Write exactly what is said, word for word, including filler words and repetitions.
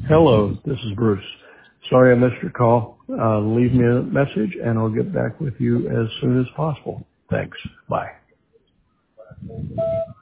Hello, this is Bruce. Sorry I missed your call. Uh, leave me a message and I'll get back with you as soon as possible. Thanks. Bye.